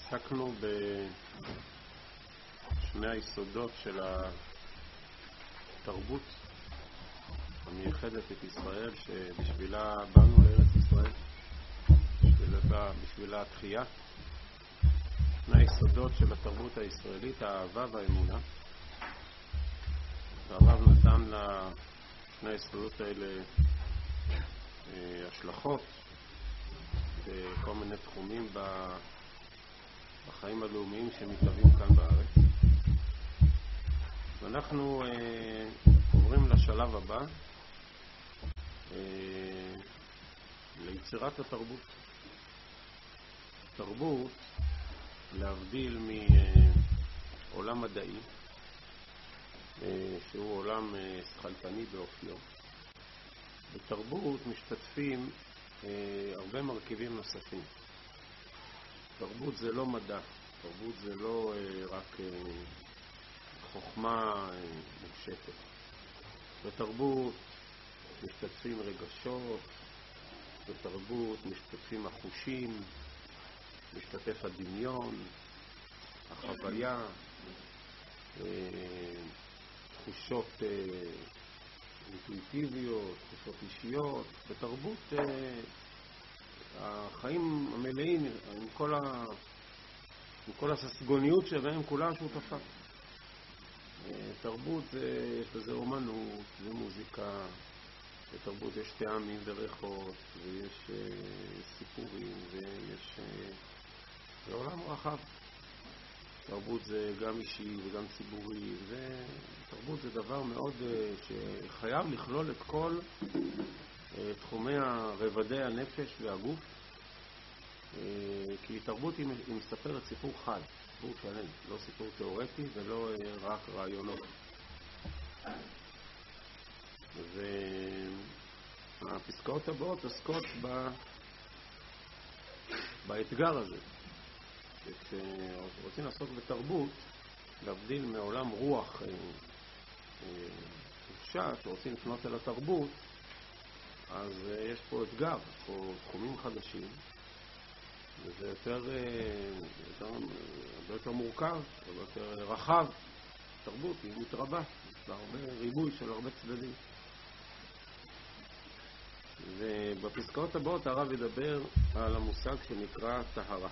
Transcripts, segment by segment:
עסקנו בשני היסודות של התרבות המייחדת את ישראל, שבשבילה באנו לארץ ישראל, בשבילה התחייה. שני היסודות של התרבות הישראלית, האהבה והאמונה. והרב נתן לשני היסודות האלה השלכות בכל מיני תחומים בחיים הלאומיים שמתהווים כאן בארץ. ואנחנו עוברים לשלב הבא, ליצירת התרבות. תרבות, להבדיל מעולם מדעי, שהוא עולם שכלתני באופיו. בתרבות משתתפים הרבה מרכיבים נוספים. תרבות זה לא מדע, תרבות זה לא רק חוכמה מופשטת. בתרבות משתתפים רגשות, בתרבות משתתפים החושים, משתתף הדמיון, החוויה, תחושות אינטואיטיביות, תחושות אישיות. בתרבות החיים המלאים עם כל הססגוניות שבהם כולה שותפה. תרבות יש בזה אומנות, זה מוזיקה. בתרבות יש טעמים וריחות, ויש סיפורים, ויש עולם רחב. תרבות זה גם אישי וגם ציבורי, תרבות זה דבר מאוד שחייב לכלול את כל תחומי רבדי הנפש והגוף, כי תרבות היא מספרת סיפור חי, סיפור שלם, לא סיפור תיאורטי ולא רק רעיונות. והפסקאות הבאות עוסקות באתגר הזה. כשרוצים לעסוק בתרבות, להבדיל מעולם רוח מופשט, שרוצים לפנות אל התרבות, אז יש פה אתגר, פה תחומים חדשים, וזה הרבה יותר מורכב, הרבה יותר רחב. תרבות היא מתרבה, יש לה הרבה ריבוי של הרבה צדדים. ובפסקאות הבאות הרב ידבר על המושג שנקרא טהרה.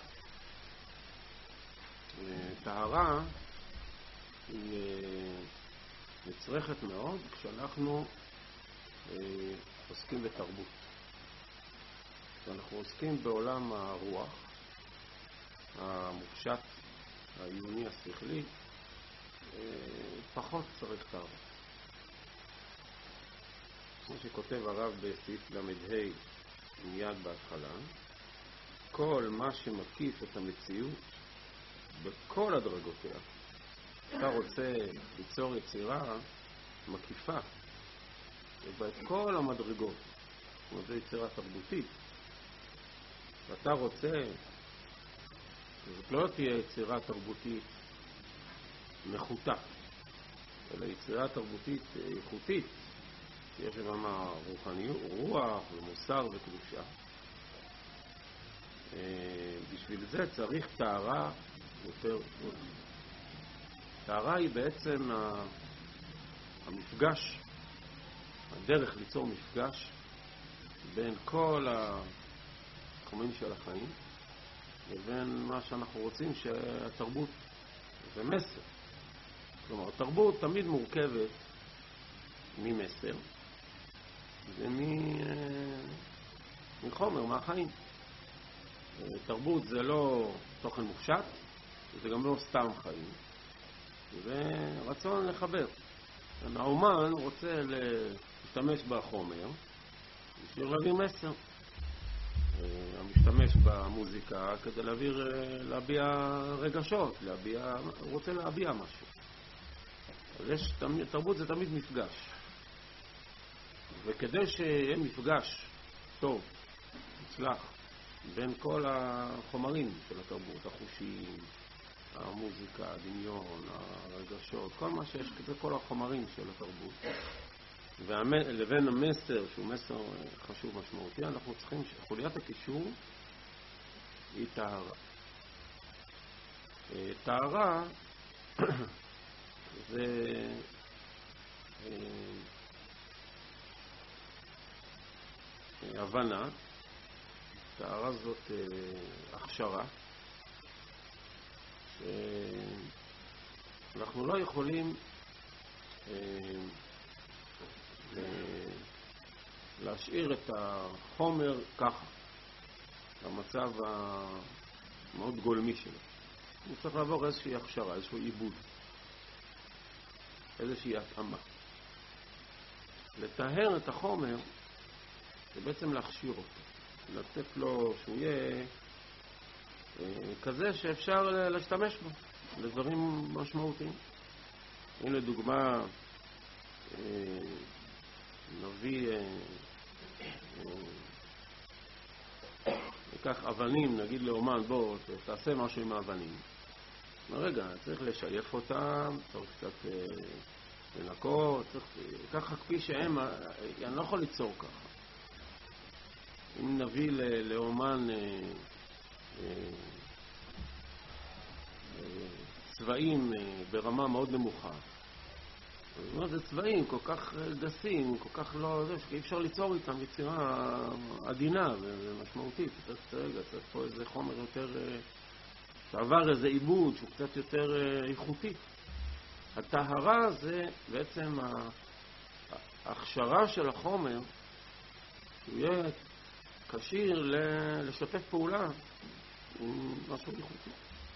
טהרה היא נצרכת מאוד כשאנחנו עוסקים בתרבות. כשאנחנו עוסקים בעולם הרוח, המופשט, העיוני, השכלי, פחות צריך טהרה. כמו שכותב הרב בסעיף למ"ה מיד בהתחלה, כל מה שמקיף את המציאות בכל הדרגותיה. אתה רוצה ליצור יצירה מקיפה, ואת כל המדרגות, כמו זה יצירה תרבותית, ואתה רוצה, זאת לא תהיה יצירה תרבותית נחותה, אלא יצירה תרבותית איכותית, שיש שם רוחניות, רוח ומוסר וקדושה. בשביל זה צריך טהרה יותר גדולה. טהרה היא בעצם המפגש, הדרך ליצור מפגש בין כל התחומים של החיים לבין מה שאנחנו רוצים שהתרבות זה מסר. כלומר, התרבות תמיד מורכבת ממסר ומחומר, מהחיים. תרבות זה לא תוכן מופשט, זה גם לא סתם חיים, זה רצון לחבר. האומן רוצה להשתמש בחומר בשביל להעביר מסר. המשתמש במוזיקה כדי להביע רגשות, הוא רוצה להביע משהו. אז תרבות זה תמיד מפגש. וכדי שיהיה מפגש טוב, מוצלח, בין כל החומרים של התרבות, החושים, המוזיקה, הדמיון, הרגשות, כל מה שיש, זה כל החומרים של התרבות, לבין המסר, שהוא מסר חשוב משמעותי, אנחנו צריכים שחוליית הקישור היא טהרה. טהרה זה הבנה, טהרה זאת הכשרה, שאנחנו לא יכולים להשאיר את החומר ככה, במצב המאוד גולמי שלו. הוא צריך לעבור איזושהי הכשרה, איזשהו עיבוד, איזושהי התאמה. לטהר את החומר זה בעצם להכשיר אותו, לתת לו שהוא יהיה כזה שאפשר להשתמש בו לדברים משמעותיים. הנה לדוגמה, נביא ניקח אבנים, נגיד לאומן, בוא תעשה משהו עם האבנים. רגע, צריך לשייף אותם, צריך קצת לנקות, ככה כפי שהם, אני לא יכול ליצור ככה. אם נביא לאומן צבעים ברמה מאוד נמוכה, זאת אומרת, זה צבעים כל כך גסים, כל כך לא, שאי אפשר ליצור איתם יצירה עדינה ומשמעותית. צריך פה איזה חומר יותר, שעבר איזה עיבוד שהוא קצת יותר איכותי. הטהרה זה בעצם ההכשרה של החומר, שהוא יהיה כשיר לשתף פעולה עם משהו איכותי.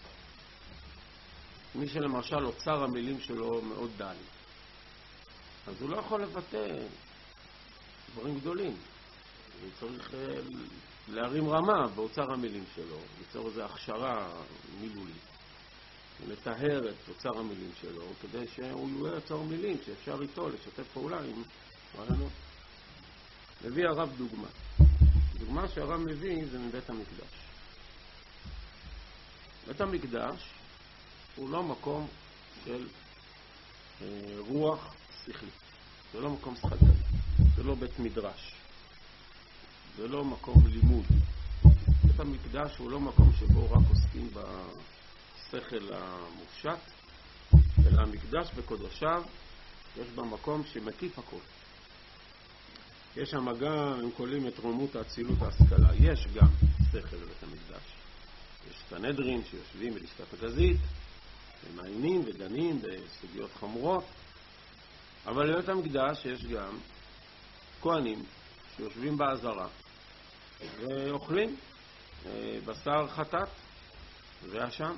מי שלמשל אוצר המילים שלו מאוד דל, אז הוא לא יכול לבטא דברים גדולים. הוא צריך להרים רמה באוצר המילים שלו, ליצור איזו הכשרה מילולית, לטהר את אוצר המילים שלו, כדי שהוא יהיה אוצר מילים שאפשר איתו לשתף פעולה עם רעיונות. מביא הרב דוגמה. דוגמה שהרב מביא זה מבית המקדש. בית המקדש הוא לא מקום של רוח שכלי. זה לא מקום שכלי. זה לא בית מדרש. זה לא מקום לימוד. בית המקדש הוא לא מקום שבו רק עוסקים בשכל המופשט, אלא המקדש בקודשיו יש בה מקום שמקיף הכל. יש שם גם, הם קוראים את רוממות האצילות ההשכלה. יש גם שכל בבית המקדש. יש סנהדרין שיושבים בלשכת הגזית, ומעיינים ודנים בסוגיות חמורות. אבל בבית המקדש יש גם כהנים שיושבים בעזרה ואוכלים בשר חטאת ואשם,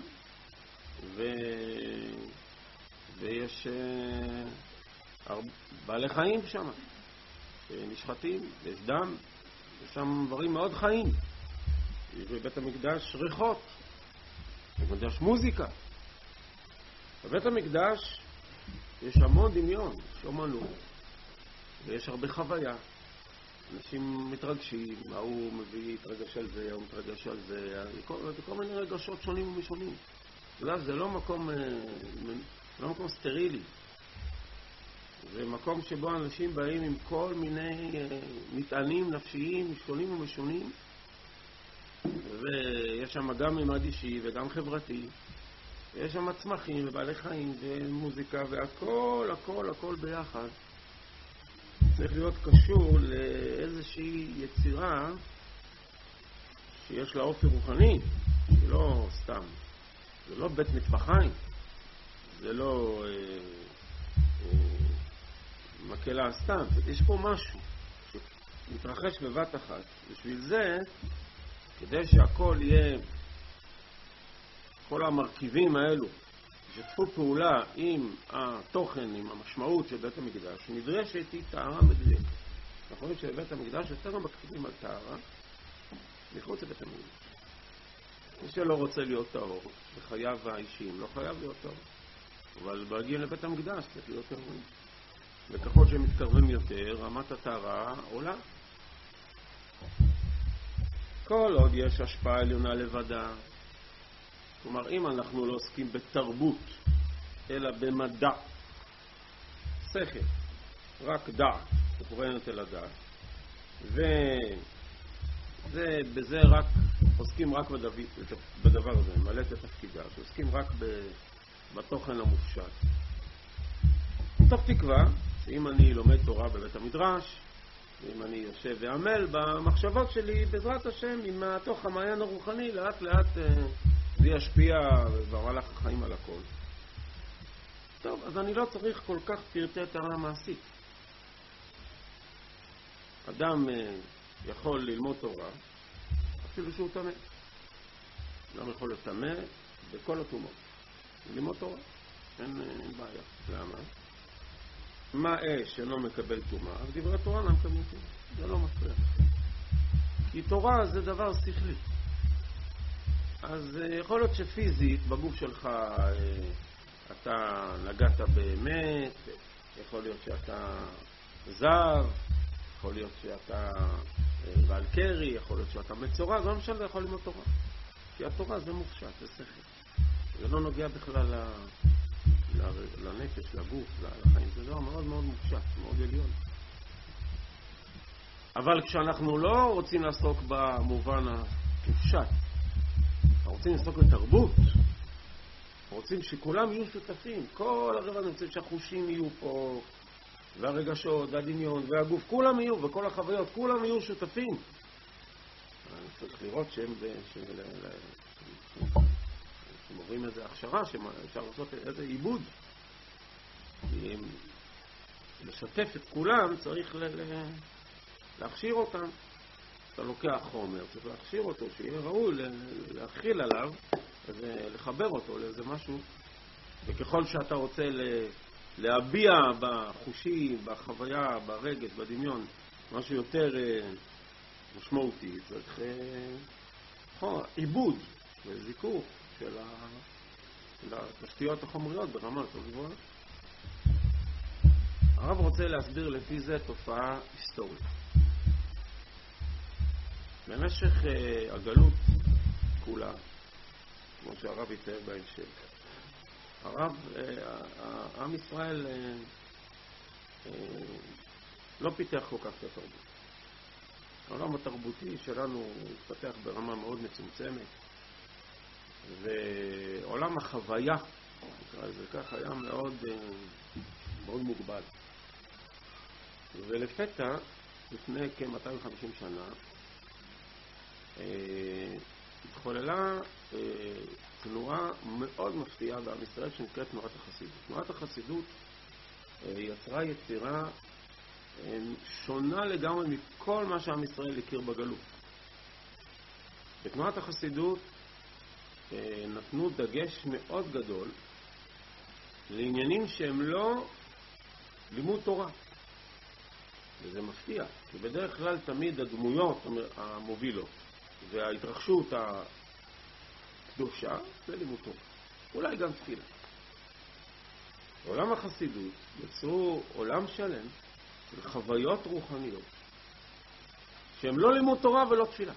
ויש בעלי חיים שם נשחטים, יש דם, יש שם דברים מאוד חיים. בבית המקדש ריחות, בבית המקדש מוזיקה. בבית המקדש יש המון דמיון, יש אומנות, ויש הרבה חוויה. אנשים מתרגשים, הוא מביא התרגש על זה, הוא מתרגש על זה, כל מיני רגשות שונים ומשונים. זה לא מקום סטרילי. זה מקום שבו אנשים באים עם כל מיני מטענים נפשיים שונים ומשונים, ויש שם גם ממד אישי וגם חברתי. יש שם צמחים ובעלי חיים ומוזיקה והכל, הכל, הכל ביחד. צריך להיות קשור לאיזושהי יצירה שיש לה אופי רוחני, היא לא סתם. זה לא בית מטבחיים, זה לא מקהלה סתם. יש פה משהו שמתרחש בבת אחת. בשביל זה, כדי שהכל יהיה, כל המרכיבים האלו ישתפו פעולה עם התוכן, עם המשמעות של בית המקדש, נדרשת היא טהרה מדויקת. אנחנו רואים שבבית המקדש יותר מקפידים על טהרה מחוץ לבית המקדש. מי שלא רוצה להיות טהור בחייו האישיים לא חייב להיות טהור, אבל בהגיע לבית המקדש צריך להיות טהורים, וככל שמתקרבים יותר רמת הטהרה עולה. כל עוד יש השפעה עליונה לבדה, כלומר אם אנחנו לא עוסקים בתרבות אלא במדע, שכל, רק דעת, מכוונת אל הדעת, ובזה רק עוסקים רק בדבר הזה, ממלאת את תפקידה, שעוסקים רק בתוכן המופשט. מתוך תקווה שאם אני לומד תורה בבית המדרש, ואם אני יושב ועמל במחשבות שלי, בעזרת השם, עם התוך המעיין הרוחני, לאט לאט זה ישפיע במהלך החיים על הכל. טוב, אז אני לא צריך כל כך פרטי תורה מעשית. אדם יכול ללמוד תורה, אפילו שהוא טמא. אדם יכול לטמא בכל התומות. ללמוד תורה, אין בעיה. למה? מה שאינו מקבל תומה, אז דברי תורה לא מקבלים תומה. זה לא מפריע. כי תורה זה דבר שכלי. אז יכול להיות שפיזית בגוף שלך אתה נגעת באמת, יכול להיות שאתה זב, יכול להיות שאתה בעל קרי, יכול להיות שאתה מצורע, זה לא משנה, אתה יכול ללמוד תורה. כי התורה זה מופשט, זה שכל. זה לא נוגע בכלל לנפש, לגוף, לחיים. זה דבר מאוד מאוד מופשט, מאוד עליון. אבל כשאנחנו לא רוצים לעסוק במובן המופשט, אנחנו רוצים לעסוק בתרבות, רוצים שכולם יהיו שותפים, כל הרבנים רוצים שהחושים יהיו פה, והרגשות, והדמיון, והגוף, כולם יהיו, וכל החוויות, כולם יהיו שותפים. אני צריך לראות שהם שמורים איזו הכשרה, שאפשר לעשות איזה עיבוד. לשתף את כולם צריך להכשיר אותם. אתה לוקח חומר, צריך להכשיר אותו, שיהיה ראוי להכיל עליו, לחבר אותו לאיזה משהו. וככל שאתה רוצה להביע בחושים, בחוויה, ברגש, בדמיון, משהו יותר משמעותי, צריך עיבוד וזיקור של התשתיות החומריות ברמה יותר גבוהה. הרב רוצה להסביר לפי זה תופעה היסטורית. במשך הגלות כולה, כמו שהרב יתאר בהמשך, עם ישראל לא פיתח כל כך את התרבות. העולם התרבותי שלנו התפתח ברמה מאוד מצומצמת, ועולם החוויה, נקרא לזה כך, היה מאוד מוגבל. ולפתע, לפני כ-250 שנה, התחוללה תנועה מאוד מפתיעה בעם ישראל שנקראת תנועת החסידות. תנועת החסידות יצרה יצירה שונה לגמרי מכל מה שעם ישראל הכיר בגלות. בתנועת החסידות נתנו דגש מאוד גדול לעניינים שהם לא לימוד תורה. וזה מפתיע, כי בדרך כלל תמיד הדמויות המובילות וההתרחשות הקדושה זה לימוד תורה. אולי גם תפילה. בעולם החסידות יצרו עולם שלם של חוויות רוחניות שהם לא לימוד תורה ולא תפילה.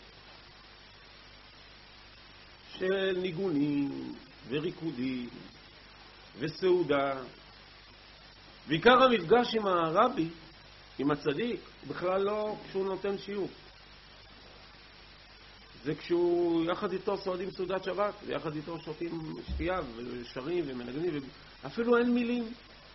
של ניגונים וריקודים וסעודה. בעיקר המפגש עם הרבי, עם הצדיק, בכלל לא כשהוא נותן שיעור. זה כשהוא יחד איתו סועדים סעודת שבת, ויחד איתו שותים שתייה ושרים ומנגנים, אפילו אין מילים.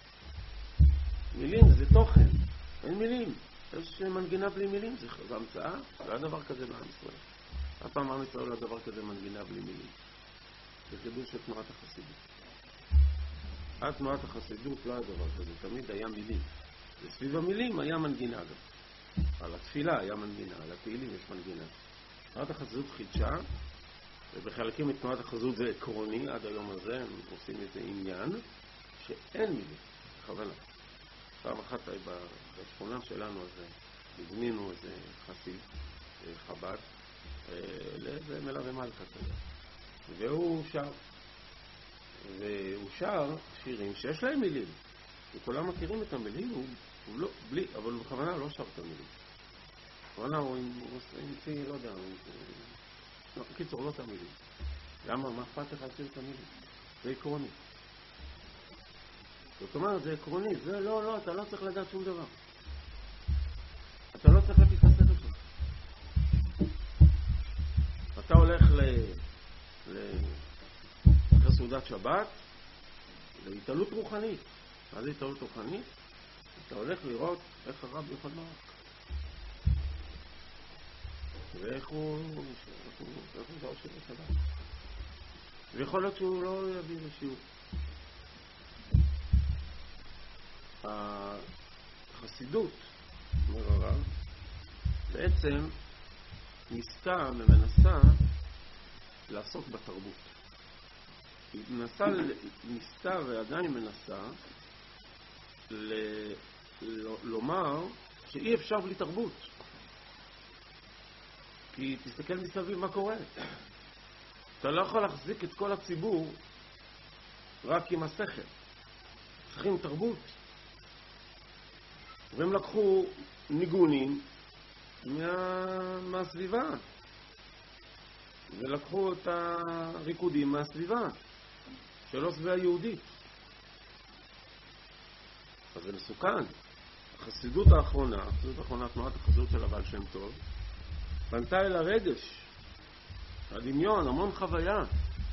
מילים זה תוכן, אין מילים. יש מנגינה בלי מילים, זה המצאה, לא היה דבר כזה בעם ישראל. אף פעם עם ישראל לא היה דבר כזה מנגינה בלי מילים. זה חידוש של תנועת החסידות. עד תנועת החסידות לא היה דבר כזה, תמיד היה מילים. וסביב המילים היה מנגינה גם. על התפילה היה מנגינה, על התהילים יש מנגינה. תנועת החסידות חידשה, ובחלקים מתנועת החסידות זה עקרוני, עד היום הזה הם עושים איזה עניין, שאין מילים, בכוונה. פעם אחת בשכונה שלנו הזה, הבנינו איזה חסיד, חב"ד, לאיזה מלווה מלכה כזה. והוא שר שירים שיש להם מילים. וכולם מכירים את המילים, הוא לא, בלי, אבל הוא בכוונה לא שר את המילים. בכוונה הוא המציא, לא יודע, קיצור, לא את המילים. למה? מה אכפת לך להציל את המילים? זה עקרוני. זאת אומרת, זה עקרוני, זה לא, אתה לא צריך לדעת שום דבר. אתה לא צריך להפיק את הספר שלך. אתה הולך סעודת שבת להתעלות רוחנית. מה זה התעלות רוחנית? אתה הולך לראות איך הרב יכול לראות. ואיך הוא עושה בשבת. ויכול להיות שהוא לא יביא לשיעור. החסידות, אומר הרב, בעצם ניסתה ומנסה לעסוק בתרבות. היא ניסתה ועדיין מנסה לומר שאי אפשר בלי תרבות. כי תסתכל מסביב מה קורה. אתה לא יכול להחזיק את כל הציבור רק עם השכל. צריכים תרבות. והם לקחו ניגונים מהסביבה. ולקחו את הריקודים מהסביבה. שלא סביבה יהודית. אז זה מסוכן. החסידות האחרונה, תנועת החסידות של הבעל שם טוב, פנתה אל הרגש, הדמיון, המון חוויה.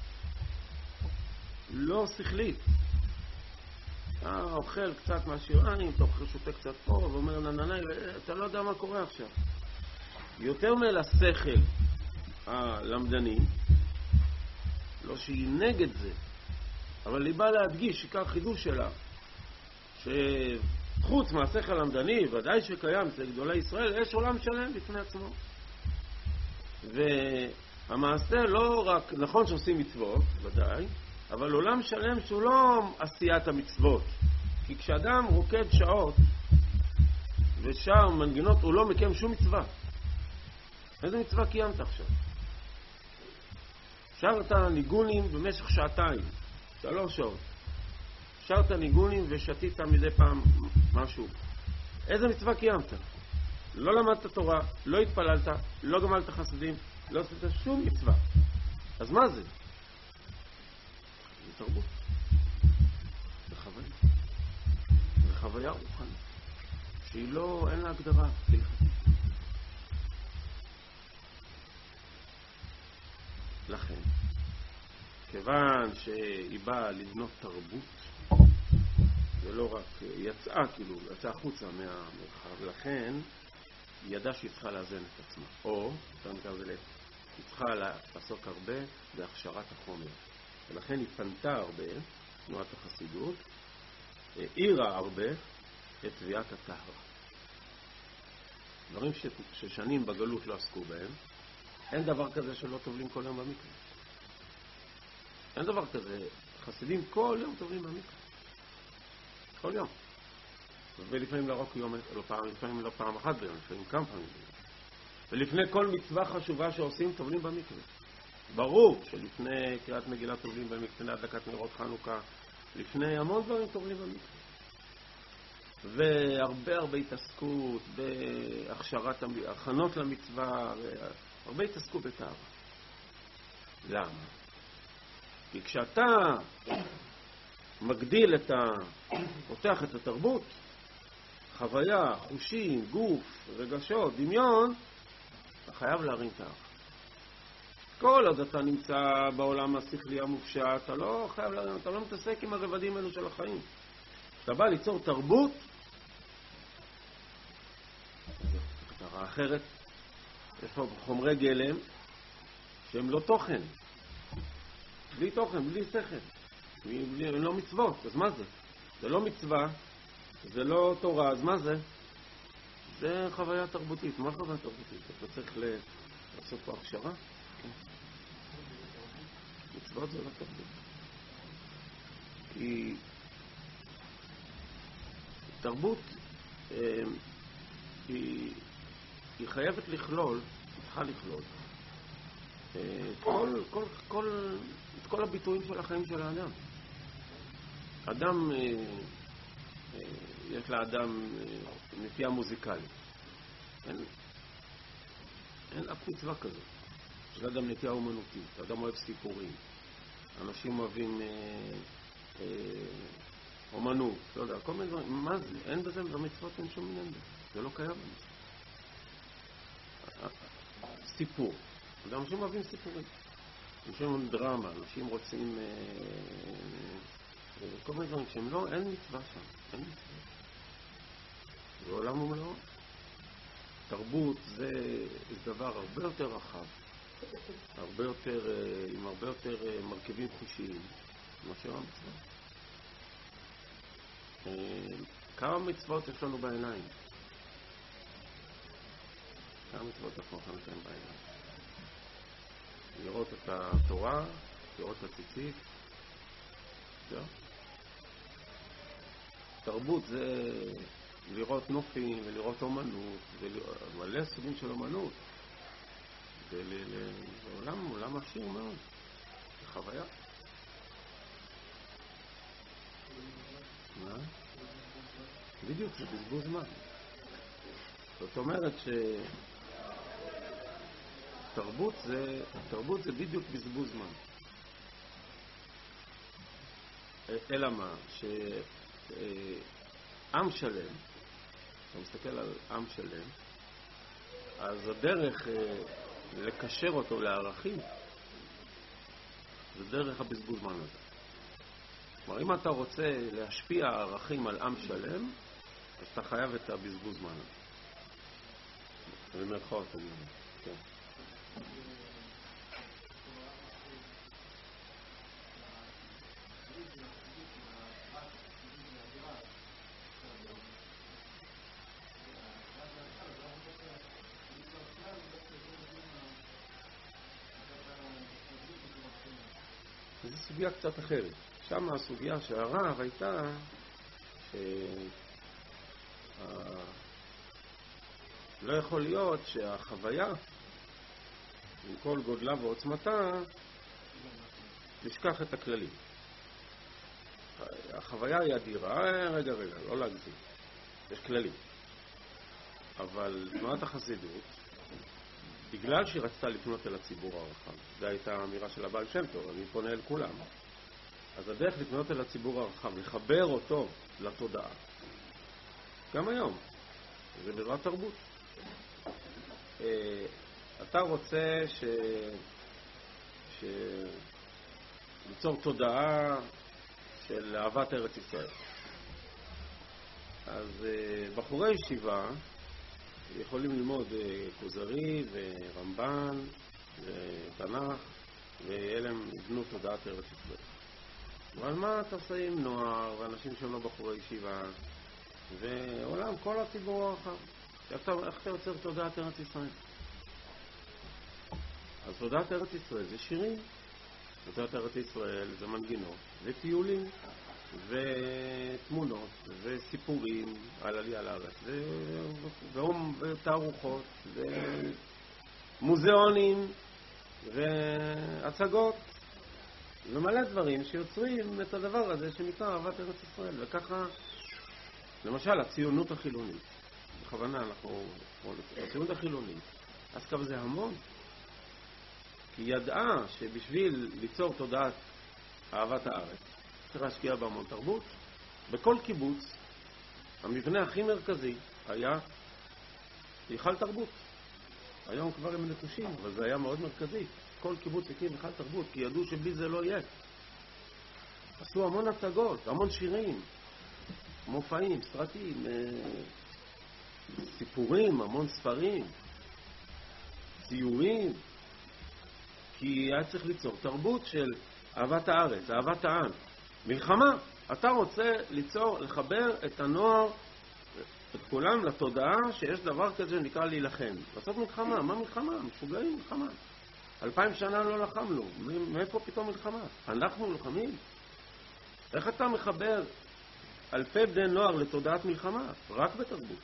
לא שכלית. אתה אוכל קצת מהשיריים, אתה אוכל שותה קצת פה, ואומר נננאי, אתה לא יודע מה קורה עכשיו. יותר מאל השכל הלמדני, לא שהיא נגד זה, אבל היא באה להדגיש, עיקר חידוש שלה, שחוץ מהשכל הלמדני, ודאי שקיים אצל גדולי ישראל, יש עולם שלם בפני עצמו. והמעשה לא רק, נכון שעושים מצוות, ודאי, אבל עולם שלם שהוא לא עשיית המצוות. כי כשאדם רוקד שעות ושר מנגינות, הוא לא מקיים שום מצווה. איזה מצווה קיימת עכשיו? שרת ניגונים במשך שעתיים, 3 שעות. שרת ניגונים ושתית מדי פעם משהו. איזה מצווה קיימת? לא למדת תורה, לא התפללת, לא גמלת חסדים, לא עשית שום מצווה. אז מה זה? זה תרבות. זה חוויה. זה חוויה רוחנית. שהיא לא, אין לה הגדרה. לכן, כיוון שהיא באה לבנות תרבות, ולא רק יצאה, כאילו, יצאה החוצה מהמרחב, לכן היא ידעה שהיא צריכה לאזן את עצמה. או, היא צריכה לעסוק הרבה בהכשרת החומר. ולכן היא פנתה הרבה, תנועת החסידות, העירה הרבה את תביעת הטהרה. דברים ששנים בגלות לא עסקו בהם, אין דבר כזה שלא טובלים כל יום במקרה. אין דבר כזה. חסידים כל יום טובלים במקרה. כל יום. ולפעמים לא רק יום, לפעמים לא פעם אחת ביום, לפעמים כמה פעמים ביום. ולפני כל מצווה חשובה שעושים, טובלים במקרה. ברור שלפני קריאת מגילה טובלים במקרה, לפני הדלקת נרות חנוכה, לפני המון דברים טובלים במקרה. והרבה התעסקות בהכשרת הכנות למצווה, הרבה התעסקו בטהרה. למה? כי כשאתה מגדיל פותח את התרבות, חוויה, חושים, גוף, רגשות, דמיון, אתה חייב להרים טהרה. כל עוד אתה נמצא בעולם השכלי המופשט, אתה לא חייב להרים, אתה לא מתעסק עם הרבדים האלו של החיים. אתה בא ליצור תרבות, טהרה אחרת, יש פה חומרי גלם שהם לא תוכן. בלי תוכן, בלי שכל. הם לא מצוות, אז מה זה? זה לא מצווה, זה לא תורה, אז מה זה? זה חוויה תרבותית. מה חוויה תרבותית? אתה צריך לעשות פה הכשרה? מצוות זה לא תרבות. כי תרבות היא חייבת לכלול, היא צריכה לכלול את כל הביטויים של החיים של האדם. אדם, יש לאדם נטייה מוזיקלית. אין אף מצווה כזאת. יש לאדם נטייה אומנותית. אדם אוהב סיפורים. אנשים אוהבים אומנות. לא יודע, כל מיני דברים. מה זה? אין בזה, במצוות אין שום עניין בזה. זה לא קיים במצוות. סיפור. אנשים אוהבים סיפורים. אנשים עם דרמה, אנשים רוצים כל מיני דברים שהם לא, אין מצווה שם, אין מצווה. זה עולם ומלואו. תרבות זה דבר הרבה יותר רחב, הרבה יותר, עם הרבה יותר מרכיבים חושיים, מאשר המצווה. כמה מצוות יש לנו בעיניים? כמה מצוות אנחנו יכולים לקיים בעיניים? לראות את התורה, לראות את הציצית. זהו. תרבות זה לראות נופים ולראות אומנות, מלא סוגים של אומנות. זה עולם עשיר מאוד. זה חוויה. בדיוק, זה בזבוז זמן. זאת אומרת תרבות זה בדיוק בזבוז זמן. אלא מה? שעם שלם, אתה מסתכל על עם שלם, אז הדרך לקשר אותו לערכים זה דרך הבזבוז זמן הזה. כלומר, אם אתה רוצה להשפיע ערכים על עם שלם, אז אתה חייב את הבזבוז זמן הזה. במרכאות אני אומר. כן. זו סוגיה קצת אחרת. שם הסוגיה שהרב הייתה לא יכול להיות שהחוויה עם כל גודלה ועוצמתה תשכח את הכללים. החוויה היא אדירה, רגע, לא להגזים, יש כללים. אבל תנועת החסידות, בגלל שהיא רצתה לפנות אל הציבור הרחב, זו הייתה האמירה של הבעל שם טוב, אני פונה אל כולם, אז הדרך לפנות אל הציבור הרחב, לחבר אותו לתודעה, גם היום, זה בעזרת תרבות. אתה רוצה ליצור תודעה של אהבת ארץ ישראל. אז בחורי ישיבה יכולים ללמוד כוזרי ורמב"ן ותנ"ך, ואלה הם יבנו תודעת ארץ ישראל. אבל מה אתה עושה עם נוער ואנשים שהם לא בחורי ישיבה ועולם, כל הציבור הרחב? איך אתה יוצר תודעת ארץ ישראל? אז תודעת ארץ ישראל זה שירים, תודעת ארץ ישראל זה מנגינות וטיולים ותמונות וסיפורים על עלייה לארץ ותערוכות ומוזיאונים והצגות ומלא דברים שיוצרים את הדבר הזה שנקרא אהבת ארץ ישראל. וככה למשל הציונות החילונית, בכוונה הציונות החילונית עסקה בזה המון, כי ידעה שבשביל ליצור תודעת אהבת הארץ צריך להשקיע בהמון תרבות. בכל קיבוץ המבנה הכי מרכזי היה היכל תרבות. היום כבר הם נחושים, אבל זה היה מאוד מרכזי. כל קיבוץ הקים היכל תרבות, כי ידעו שבלי זה לא יהיה. עשו המון הצגות, המון שירים, מופעים, סרטים, סיפורים, המון ספרים, ציורים, כי היה צריך ליצור תרבות של אהבת הארץ, אהבת העם. מלחמה, אתה רוצה ליצור, לחבר את הנוער, את כולם לתודעה שיש דבר כזה שנקרא להילחם. לעשות מלחמה, מה מלחמה? משוגעים מלחמה. 2000 שנה לא לחמנו, מאיפה פתאום מלחמה? אנחנו לוחמים? איך אתה מחבר אלפי בני נוער לתודעת מלחמה? רק בתרבות.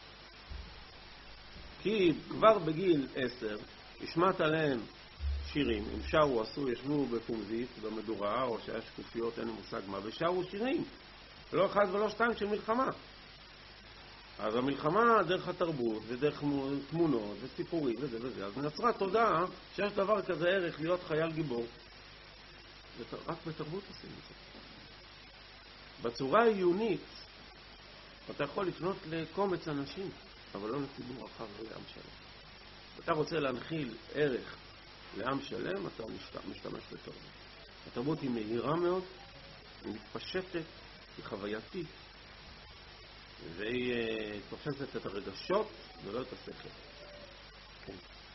כי כבר בגיל 10 השמעת עליהם שירים, הם שרו, עשו, ישבו בפומזית, במדורה, או שהיה שקופיות, אין מושג מה, ושרו שירים. לא אחד ולא שתיים של מלחמה. אז המלחמה דרך התרבות, ודרך תמונות, וסיפורים, וזה וזה. אז נצרה תודעה שיש דבר כזה ערך להיות חייל גיבור. רק בתרבות עושים את זה. בצורה העיונית, אתה יכול לפנות לקומץ אנשים, אבל לא לציבור רחב ולעם שלם. אתה רוצה להנחיל ערך לעם שלם, אתה משתמש בתרבות. התרבות היא מהירה מאוד, היא מתפשטת, היא חווייתית, והיא תופסת את הרגשות ולא את השכל. כן.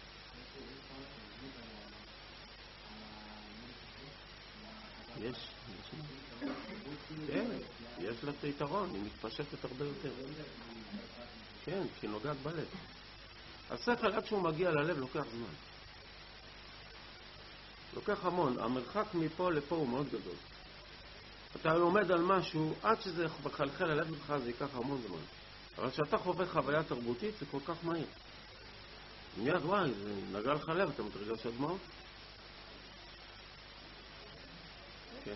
יש לה יתרון, היא מתפשטת הרבה יותר. כן, כי היא נוגעת בלב. השכל עד שהוא מגיע ללב לוקח זמן. לוקח המון. המרחק מפה לפה הוא מאוד גדול. אתה לומד על משהו, עד שזה מחלחל ללב שלך זה ייקח המון זמן. אבל כשאתה חווה חוויה תרבותית זה כל כך מהיר. מיד וואי, זה נגע לך לב, אתה מתרגש עד דמעות? כן.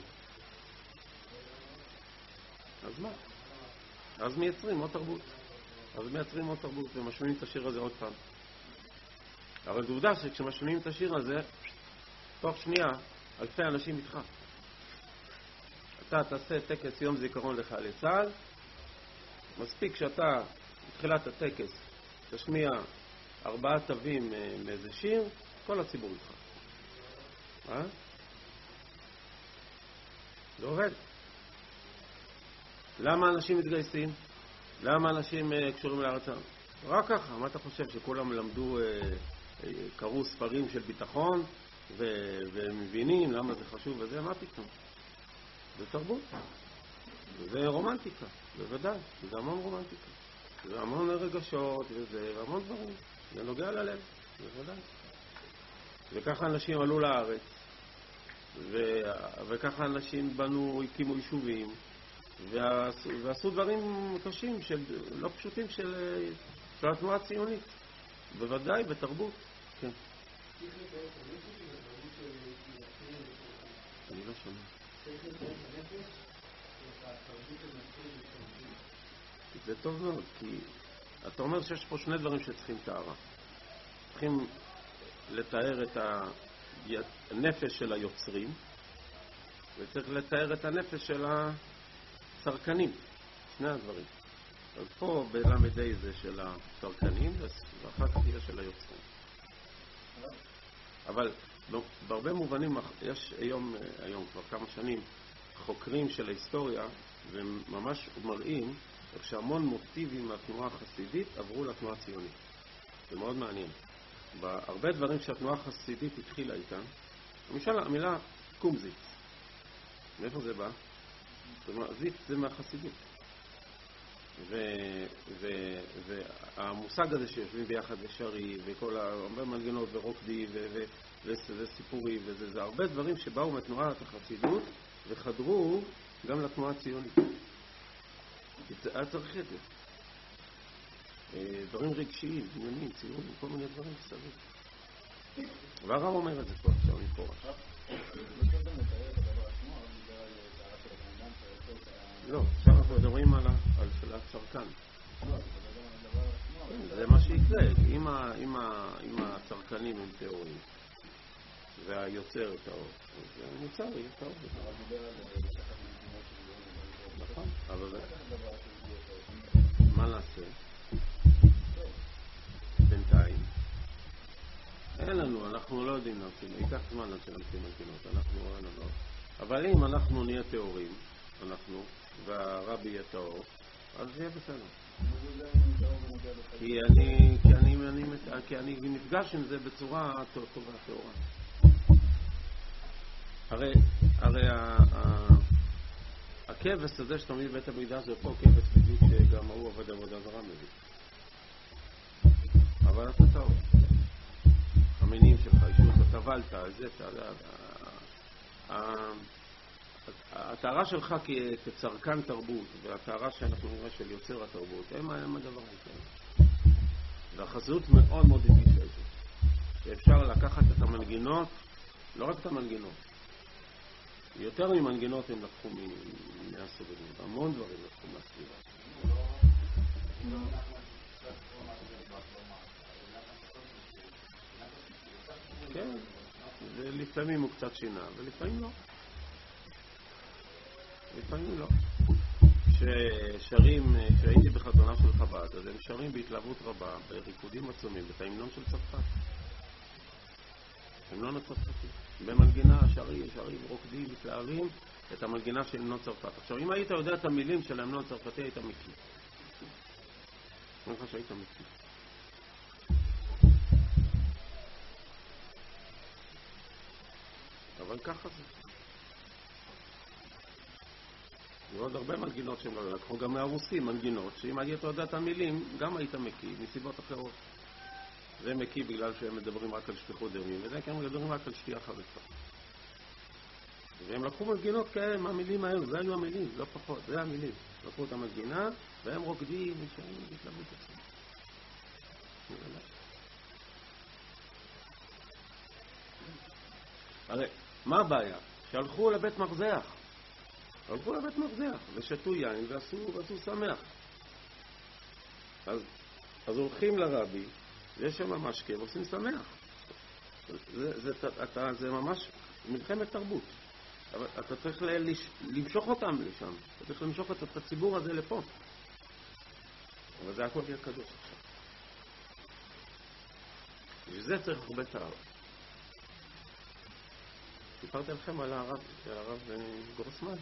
אז מה? אז מייצרים עוד תרבות. ומשמיעים את השיר הזה עוד פעם. אבל זה עובדה שכשמשמיעים את השיר הזה, תוך שנייה, אלפי אנשים איתך. אתה תעשה טקס יום זיכרון לחיילי צה"ל, מספיק שאתה, בתחילת הטקס, תשמיע 4 תווים מאיזה שיר, כל הציבור איתך. זה עובד. למה אנשים מתגייסים? למה אנשים קשורים לארצם? רק ככה, מה אתה חושב? שכולם למדו, קראו ספרים של ביטחון ומבינים למה זה חשוב וזה? מה פתאום? זה תרבות. זה רומנטיקה, בוודאי. זה המון רומנטיקה. זה המון רגשות וזה, והמון דברים. זה נוגע ללב, בוודאי. וככה אנשים עלו לארץ, וככה אנשים בנו, הקימו יישובים, ועשו דברים קשים, לא פשוטים של התנועה הציונית. בוודאי, בתרבות. כן. אני לא שומע. זה טוב מאוד, כי אתה אומר שיש פה 2 דברים שצריכים תארה. צריכים לתאר את הנפש של היוצרים, וצריך לתאר את הנפש של הצרכנים. 2 הדברים. אז פה בלמדי זה של הצרכנים, ואחר כך יהיה של היוצרים. אבל בהרבה מובנים יש היום כבר כמה שנים חוקרים של ההיסטוריה, וממש מראים איך שהמון מוטיבים מהתנועה החסידית עברו לתנועה הציונית. זה מאוד מעניין. בהרבה דברים שהתנועה החסידית התחילה איתם, למשל המילה קומזית. מאיפה זה בא? זית זה מהחסידית. והמושג הזה שיושבים ביחד ושרי וכל הרבה מנגנות ורוקדי וסיפורי וזה הרבה דברים שבאו מהתנועה החסידות וחדרו גם לתנועה הציונית. היה צריך את זה. דברים רגשיים, עניינים, ציונים, כל מיני דברים מסביב. והרב אומר את זה פה עכשיו מפורש. לא, עכשיו אנחנו מדברים על של הצרכן. זה מה שיקרה. אם הצרכנים הם טהורים והיוצר טהור, אז המוצר יהיה טהור. נכון, אבל מה נעשה? בינתיים אין לנו, אנחנו לא יודעים להמציא, ייקח זמן להמציא מנגינות, אין לנו. אבל אם אנחנו נהיה טהורים, והרבי יהיה טהור, אז יהיה בסדר. כי אני נפגש עם זה בצורה טובה, טהורה. הרי הכבש הזה שאתה מביא בית המקדש זה פה כבש בדיוק שגם הוא עבד עבודה זרה מביא. אבל אתה טהור. המינים שלך, אישות, אתה טבלת, זה הטהרה שלך כצרכן תרבות והטהרה שאנחנו נראה של יוצר התרבות הם הדבר הזה. והחסידות מאוד מאוד הדגישה את זה. שאפשר לקחת את המנגינות, לא רק את המנגינות, יותר ממנגינות הם לקחו מהסוגרים, המון דברים לקחו מהסביבה. כן, ולפעמים הוא קצת שינה, ולפעמים לא. לפעמים לא. ששרים, כשהייתי בחתונה של חב"ד, אז הם שרים בהתלהבות רבה, בריקודים עצומים, את ההמנון של צרפת. המנון הצרפתי. במנגינה שרים, רוקדים, מתלהבים את המנגינה של המנון צרפת. עכשיו, אם היית יודע את המילים של המנון הצרפתי, היית מכיר. אני חושב שהיית מכיר. אבל ככה זה. ועוד הרבה מנגינות שהם לא לקחו, גם מהרוסים מנגינות, שאם היית יודע את המילים, גם היית מכיר, מסיבות אחרות. זה מכיר בגלל שהם מדברים רק על שפיכות דמים, וזה כי הם מדברים רק על שתייה חריפה. והם לקחו מנגינות כאלה, מהמילים האלו, זה היו המילים, לא פחות, זה המילים. לקחו את המנגינה, והם רוקדים, ושרים, והתלבו את עצמם. הרי, מה הבעיה? שהלכו לבית מרזח. הלכו לבית מרזח, ושתו יין, ועשו שמח. אז הולכים לרבי, ויש שם משקה, ועושים שמח. זה ממש מלחמת תרבות. אבל אתה צריך למשוך אותם לשם. אתה צריך למשוך את הציבור הזה לפה. אבל זה הכל יהיה קדוש עכשיו. וזה צריך הרבה טהרה. סיפרתי לכם על הרב גרוסמן.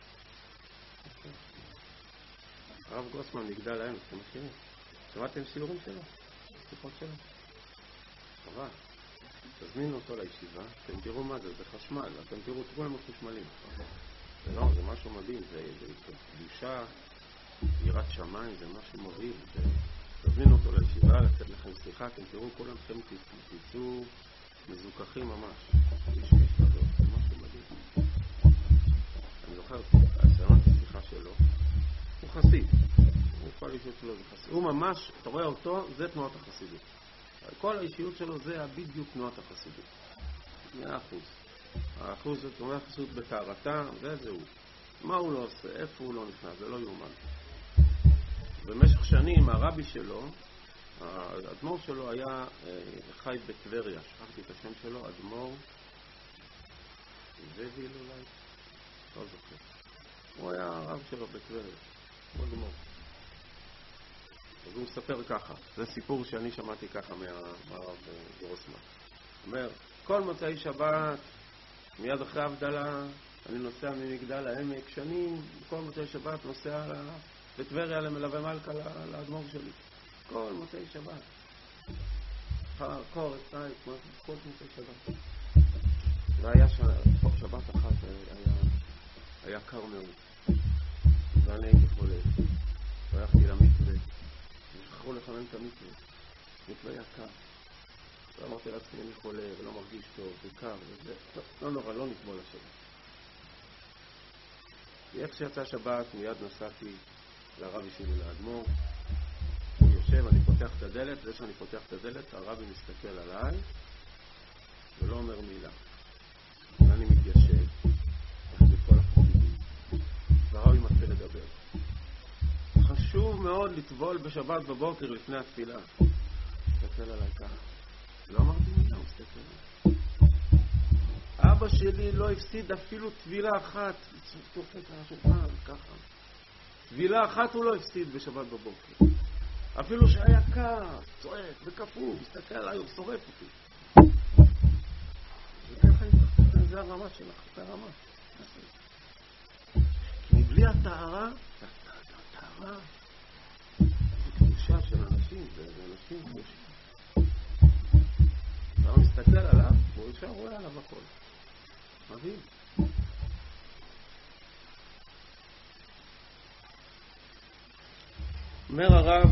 הרב גרוסמן מגדל העמק, אתם מכירים? שמעתם שיעורים שלו? סיפות שלו? חבל. תזמינו אותו לישיבה, אתם תראו מה זה, זה חשמל, אתם תראו כולם מחושמלים. זה לא, זה משהו מדהים, זה קדושה, יראת שמיים, זה משהו מבהיל. תזמינו אותו לישיבה, לתת לכם סליחה, אתם תראו כולם תצאו מזוכחים ממש. איש משפדות, זה משהו מדהים. אני זוכר, שמעתי סליחה שלו, הוא חסיד. כל האישיות שלו זה חסיד. הוא ממש, אתה רואה אותו, זה תנועת החסידות. כל האישיות שלו זה בדיוק תנועת החסידות. 100%. האחוז זה תנועת החסידות בטהרתה, זהו. מה הוא לא עושה? איפה הוא לא נכנס? זה לא יאומן. במשך שנים הרבי שלו, האדמו"ר שלו היה חי בטבריה, שכחתי את השם שלו, אדמו"ר זביל אולי? לא זוכר. הוא היה הרב שלו בטבריה, הוא אדמו"ר. אז הוא מספר ככה, זה סיפור שאני שמעתי ככה מהרב גרוסמן. הוא אומר, כל מוצאי שבת, מיד אחרי הבדלה, אני נוסע ממגדל העמק שנים, כל מוצאי שבת נוסע בטבריה למלווה מלכה לאדמו"ר שלי. כל מוצאי שבת. קור, צייק, כל מוצאי שבת. והיה שבת אחת, היה קר מאוד. ואני הייתי חולה. והלכתי למקווה. ושכחו לחמם את המקווה. מקווה היה קר. ואמרתי לעצמי, אני חולה ולא מרגיש טוב, וקר וזה. לא נורא, לא נקבול השבת. ואיך שיצא שבת, מיד נסעתי לרבי שלי לאדמו"ר. הוא יושב, אני פותח את הדלת, זה שאני פותח את הדלת, הרבי מסתכל עליי ולא אומר מילה. ואני מתיישב, ואני כל החסידים, והרבי מתחיל לדבר. חשוב מאוד לטבול בשבת בבוקר לפני התפילה. מסתכל עליי ככה. לא אמרתי מילה, הוא מסתכל עליי. אבא שלי לא הפסיד אפילו טבילה אחת. תופק על השולחן, ככה. טבילה אחת הוא לא הפסיד בשבת בבוקר. אפילו שהיה קר, צועק וקפוא, מסתכל עליי, הוא שורף אותי. וככה זה הרמה שלך, זה הרמה. כי בלי הטהרה, הטהרה זה קדושה של אנשים, זה אנשים קדושים. אתה מסתכל עליו, הוא ישר רואה עליו הכל. מבין? אומר הרב,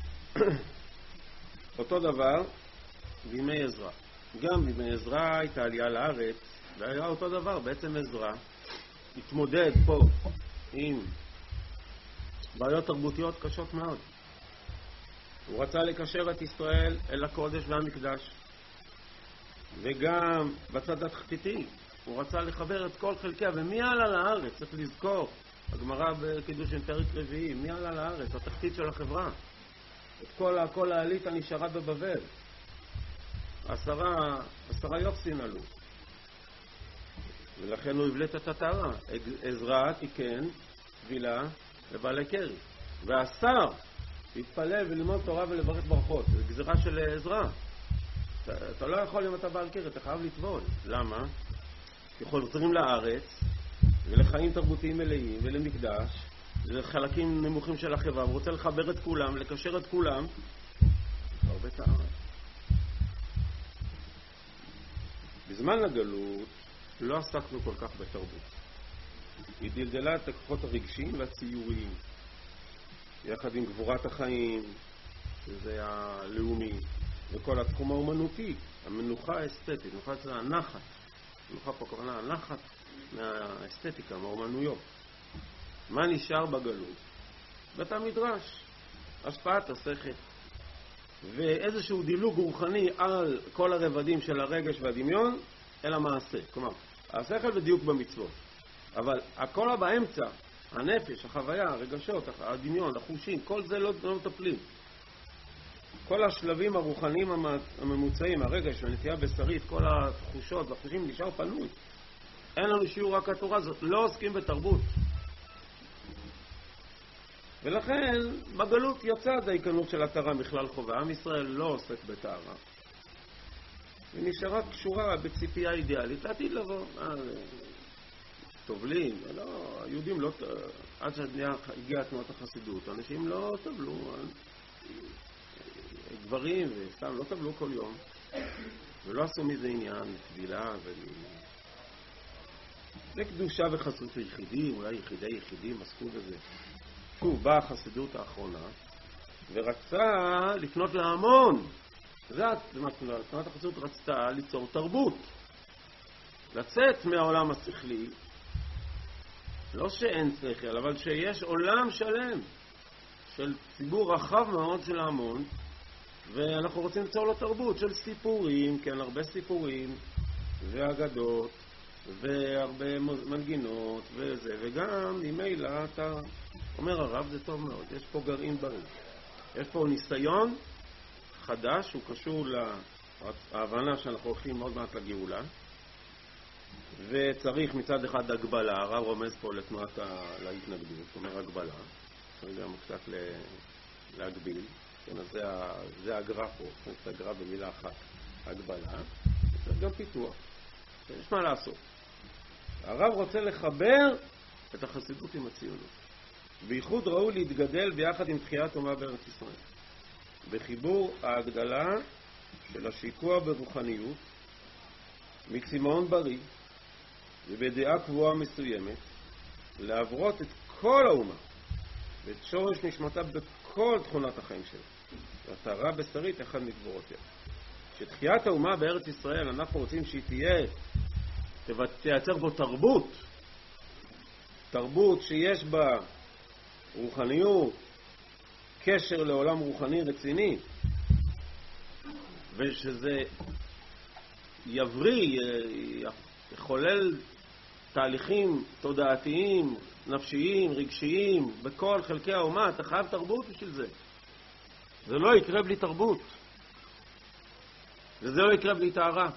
אותו דבר בימי עזרא. גם בימי עזרא הייתה עלייה לארץ, והיה אותו דבר, בעצם עזרא התמודד פה עם בעיות תרבותיות קשות מאוד. הוא רצה לקשר את ישראל אל הקודש והמקדש, וגם בצד התחתיתי הוא רצה לחבר את כל חלקיה. ומי עלה לארץ? צריך לזכור, הגמרא בקידושין פרק רביעי, מי עלה לארץ? התחתית של החברה. את כל העלית נשארה בבבל. 10 יוחסין עלו, ולכן הוא הבלט את הטהרה. עזרא תיקן טבילה לבעלי קרי, והשר התפלל וללמוד תורה ולברך ברכות. זה גזירה של עזרא. אתה לא יכול, אם אתה בעל קיר, אתה חייב לטבול. למה? כי חוזרים לארץ, ולחיים תרבותיים מלאים, ולמקדש, לחלקים נמוכים של החברה, ורוצה לחבר את כולם, לקשר את כולם, הרבה טעם. בזמן הגלות לא עסקנו כל כך בתרבות. היא דלדלה את הכוחות הרגשיים והציוריים, יחד עם גבורת החיים, שזה הלאומי, וכל התחום האומנותי, המנוחה האסתטית, מנוחה זה הנחת. מנוחה פה כוונה הנחת מהאסתטיקה, מהאומנויות. מה נשאר בגלות? בית המדרש, השפעת השכל, ואיזשהו דילוג רוחני על כל הרבדים של הרגש והדמיון אל המעשה. כלומר, השכל ודיוק במצוות. אבל הכל באמצע, הנפש, החוויה, הרגשות, הדמיון, החושים, כל זה לא מטפלים. כל השלבים הרוחניים הממוצעים, הרגש והנטייה בשרית, כל התחושות והחושים נשאר פנוי. אין לנו שיעור רק התורה, זאת לא עוסקים בתרבות. ולכן בגלות יצאה דייקנות של התורה מכלל חובה. עם ישראל לא עוסק בתורה. היא נשארה קשורה בציפייה אידיאלית לעתיד לבוא. טובלים, לא, היהודים לא, עד שהגיעה תנועת החסידות, אנשים לא טבלו, גברים וסתם לא טבלו כל יום, ולא עשו מזה עניין, טבילה זה קדושה וחסות יחידים, אולי יחידים עסקו בזה. שוב, באה החסידות האחרונה, ורצה לפנות להמון. תנועת החסידות רצתה ליצור תרבות, לצאת מהעולם השכלי, לא שאין שכל, אבל שיש עולם שלם של ציבור רחב מאוד של ההמון, ואנחנו רוצים ליצור לו תרבות של סיפורים, כן, הרבה סיפורים ואגדות והרבה מנגינות וזה, וגם ממילא אתה אומר הרב זה טוב מאוד, יש פה גרעין בריא, יש פה ניסיון חדש, הוא קשור להבנה שאנחנו הולכים מאוד מעט לגאולה, וצריך מצד אחד הגבלה, הרב רומז פה לתנועת להתנגדות, זאת אומרת הגבלה, צריך גם קצת להגביל, כן, אז זה הגרה פה, זה הגרה במילה אחת, הגבלה, צריך גם פיתוח, יש מה לעשות. הרב רוצה לחבר את החסידות עם הציונות. בייחוד ראוי להתגדל ביחד עם תחיית אומה בארץ ישראל. בחיבור ההגדלה של השיקוע ברוחניות, מצמאון בריא, ובדעה קבועה מסוימת, לעברות את כל האומה, ואת שורש נשמתה בכל תכונת החיים שלה. והטהרה בשרית אחד מגבורותיה. שתחיית האומה בארץ ישראל, אנחנו רוצים שהיא תייצר בו תרבות שיש בה רוחניות, קשר לעולם רוחני רציני, ושזה יבריא, יחולל תהליכים תודעתיים, נפשיים, רגשיים, בכל חלקי האומה. אתה חייב תרבות בשביל זה. זה לא יקרה בלי תרבות. וזה לא יקרה בלי טהרה.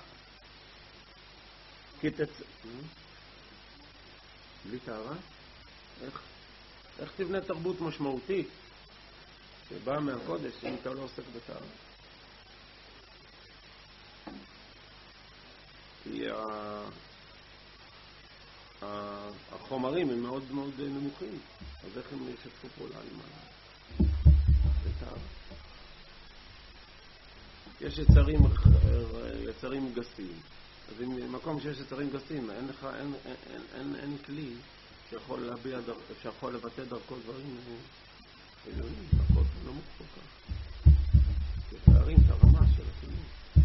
בלי טהרה? איך תבנה תרבות משמעותית שבאה מהקודש אם אתה לא עוסק בטהרה? כי החומרים הם מאוד מאוד נמוכים, אז איך הם ישתפו פעולה עם הטהרה? יש יצרים גסים, אז במקום שיש יצרים גסים אין כלי שיכול לבטא דרכו דברים עליונים, הכל נמוך כל כך, שתארים את הרמה של הכלים.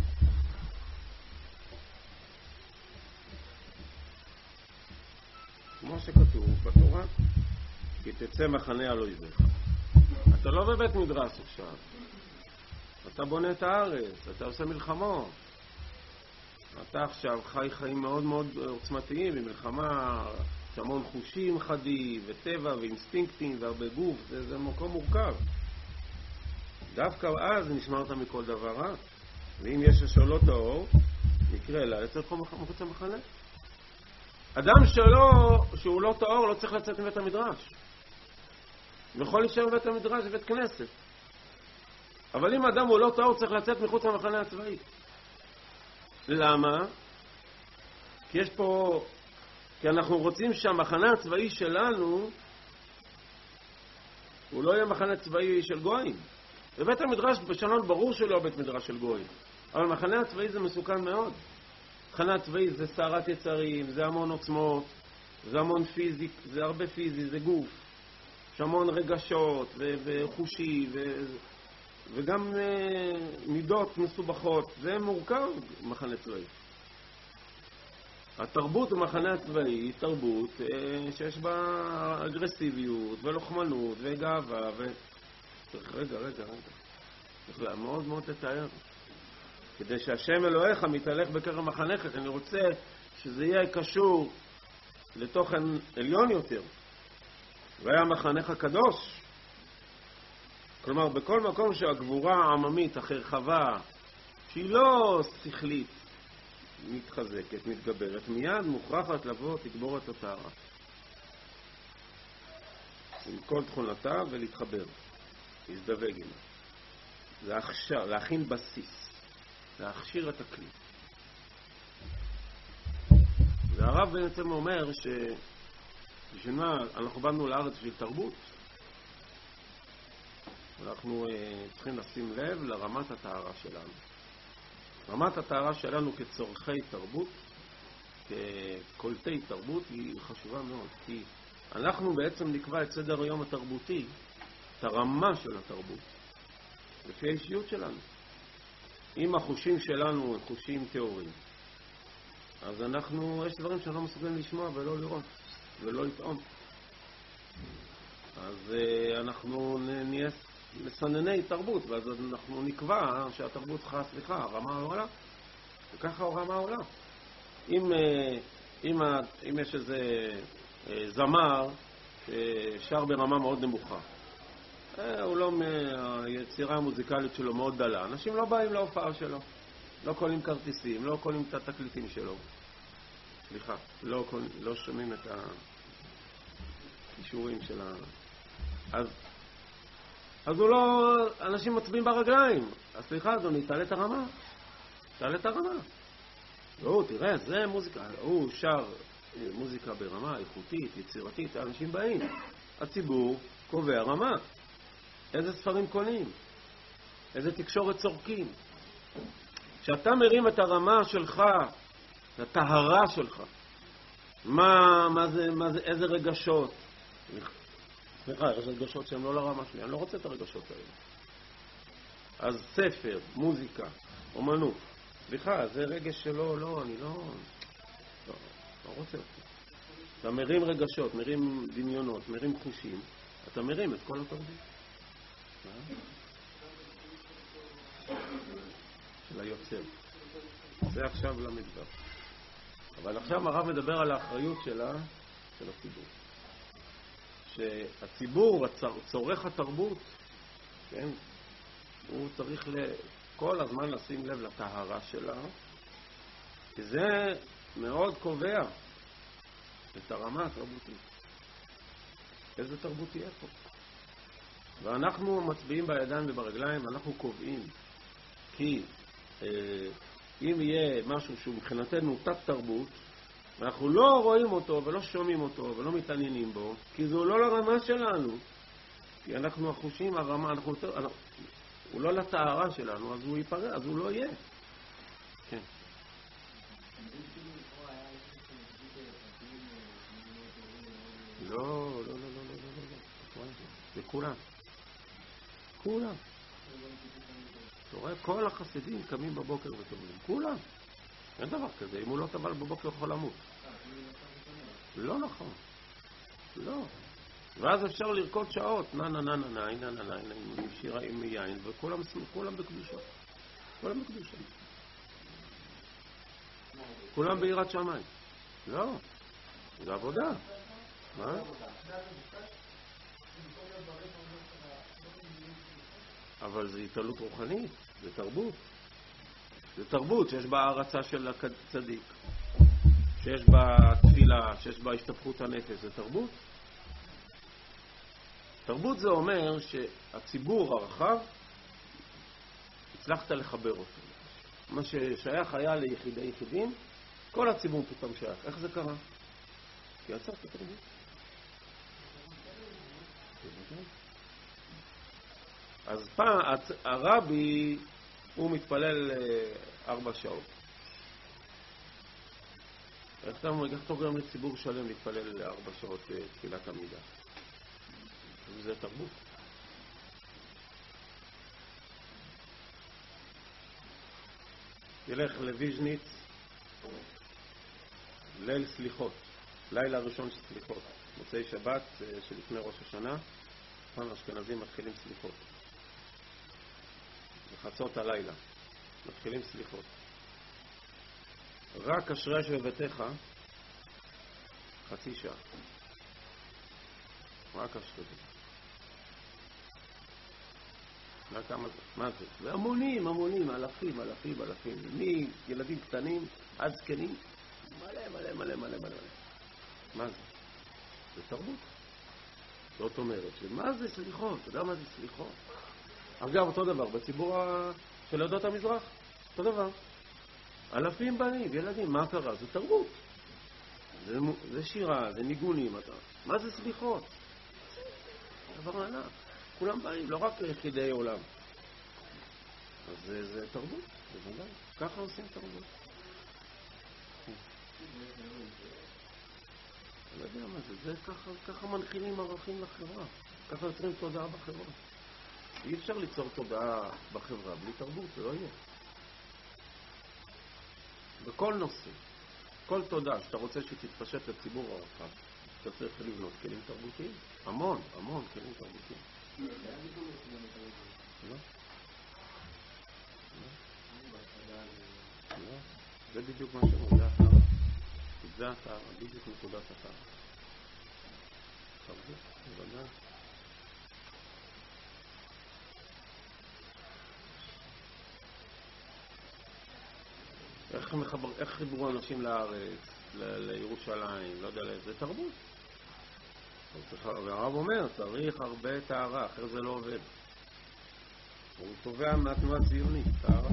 כמו שכתוב בתורה, כי תצא מחנה על אויביך. אתה לא בבית מדרש עכשיו, אתה בונה את הארץ, אתה עושה מלחמות, אתה עכשיו חי חיים מאוד מאוד עוצמתיים, במלחמה שהמון חושים חדים וטבע ואינסטינקטים והרבה גוף, זה מקום מורכב. דווקא אז נשמרת מכל דבר רע, ואם יש השאלות האור, נקרא לה לצאת מחוץ למחנה. אדם שהוא לא טהור לא צריך לצאת מבית המדרש. הוא יכול להישאר בבית המדרש, בבית כנסת. אבל אם אדם הוא לא טהור צריך לצאת מחוץ למחנה הצבאי. למה? כי אנחנו רוצים שהמחנה הצבאי שלנו הוא לא יהיה מחנה צבאי של גויים. בבית המדרש שלנו ברור שלא בית מדרש של גויים, אבל מחנה הצבאי זה מסוכן מאוד. מחנה הצבאי זה סערת יצרים, זה המון עוצמות, זה המון פיזי, זה הרבה פיזי, זה גוף, יש המון רגשות וחושי וגם מידות מסובכות. זה מורכב מחנה צבאי. התרבות במחנה הצבאי היא תרבות שיש בה אגרסיביות ולוחמנות וגאווה רגע. צריך מאוד מאוד לתאר. כדי שהשם אלוהיך מתהלך בקרב מחנך, אני רוצה שזה יהיה קשור לתוכן עליון יותר. והיה מחנך קדוש. כלומר, בכל מקום שהגבורה העממית, החרחבה, שהיא לא שכלית, מתחזקת, מתגברת, מיד מוכרחת לבוא תגבורת הטהרה. עם כל תכונתה ולהתחבר, להזדווג עימה. להכין בסיס, להכשיר את הכלי. והרב בעצם אומר שבשביל מה אנחנו באנו לארץ בשביל תרבות, אנחנו צריכים לשים לב לרמת הטהרה שלנו. רמת הטהרה שלנו כצורכי תרבות, כקולטי תרבות, היא חשובה מאוד. כי אנחנו בעצם נקבע את סדר היום התרבותי, את הרמה של התרבות, לפי האישיות שלנו. אם החושים שלנו הם חושים תיאוריים, אז יש דברים שאנחנו מסוגלים לשמוע ולא לראות, ולא לטעום. אז אנחנו נהיה מסנני תרבות, ואז אנחנו נקבע שהתרבות צריכה, הרמה העולה, וככה הרמה העולה. אם יש איזה זמר ששר ברמה מאוד נמוכה, הוא לא, היצירה המוזיקלית שלו מאוד דלה, אנשים לא באים להופעה שלו, לא קונים כרטיסים, לא קונים את התקליטים שלו, לא שומעים את האישורים של אז הוא לא, אנשים מצביעים ברגליים. אז אדוני, תעלה את הרמה. תראה, זה מוזיקה. הוא שר מוזיקה ברמה איכותית, יצירתית, האנשים באים. הציבור קובע רמה. איזה ספרים קונים? איזה תקשורת צורקים? כשאתה מרים את הרמה שלך, את הטהרה שלך, איזה רגשות? יש רגשות שהם לא לרמה שלי, אני לא רוצה את הרגשות האלה. אז ספר, מוזיקה, אומנות, זה רגש שלא, אני לא רוצה אותו. אתה מרים רגשות, מרים דמיונות, מרים חושים, אתה מרים את כל התרבות. של היוצר. זה עכשיו למדבר. אבל עכשיו הרב מדבר על האחריות של הציבור. שהציבור, צורך התרבות, כן, הוא צריך כל הזמן לשים לב לטהרה שלה, כי זה מאוד קובע את הרמה התרבותית. איזה תרבות תהיה פה? ואנחנו מצביעים בידיים וברגליים, אנחנו קובעים, כי אם יהיה משהו שהוא מבחינתנו תת תרבות, ואנחנו לא רואים אותו ולא שומעים אותו ולא מתעניינים בו, כי זה לא לרמה שלנו, כי אנחנו החושים, הרמה, הוא לא לטהרה שלנו, אז הוא ייפרע, אז הוא לא יהיה. כן. לא. זה כולם. אתה רואה, כל החסידים קמים בבוקר וטובלים. כולם. אין דבר כזה. אם הוא לא טבל בבוקר יכול למות. לא נכון. לא. ואז אפשר לרקוד שעות. עם שירה, עם יין, וכולם בקדושה. כולם ביראת שמיים. לא. זה עבודה. מה? אבל זה התעלות רוחנית, זה תרבות. זה תרבות שיש בה הערצה של הצדיק, שיש בה תפילה, שיש בה השתפכות הנפש, זה תרבות. תרבות זה אומר שהציבור הרחב, הצלחת לחבר אותו. מה ששייך היה ליחידים, כל הציבור פתאום שייך. איך זה קרה? כי יצר את התרבות. אז פעם הרבי הוא מתפלל 4 שעות. איך אתה תורם לציבור שלם להתפלל 4 שעות תפילת עמידה? זה תרבות. ילך לויז'ניץ, ליל סליחות, לילה ראשון של סליחות, מוצאי שבת שלפני ראש השנה, פעם אשכנזים מתחילים סליחות. בחצות הלילה, מתחילים סליחות. רק אשרי בביתך, חצי שעה. רק אשרי. מה זה? זה המונים, אלפים. מילדים קטנים עד זקנים, מלא. מה זה? זה תרבות. זאת אומרת, מה זה סליחות? אתה יודע מה זה סליחות? אגב, אותו דבר, בציבור של עדות המזרח, אותו דבר. אלפים בנים, ילדים, מה קרה? זה תרבות. זה שירה, זה ניגונים. מה זה סליחות? דבר ענק. כולם באים, לא רק יחידי עולם. אז זה תרבות, בוודאי. ככה עושים תרבות. אני לא יודע מה זה, ככה מנחילים ערכים לחברה. ככה יוצרים תודעה בחברה. אי אפשר ליצור תודעה בחברה בלי תרבות, זה לא יהיה. בכל נושא, כל תודעה שאתה רוצה שתתפשט לציבור הרחב, אתה צריך לבנות כלים תרבותיים. המון כלים תרבותיים. לא? זה בדיוק מה שאומר, זה הטהרה. זה הטהרה, בדיוק נקודת הטהרה. תרבות, בוודאי. איך חיברו אנשים לארץ, לירושלים, לא יודע לאיזה תרבות. והרב אומר, צריך הרבה טהרה, אחרי זה לא עובד. הוא תובע מהתנועה הציונית, טהרה.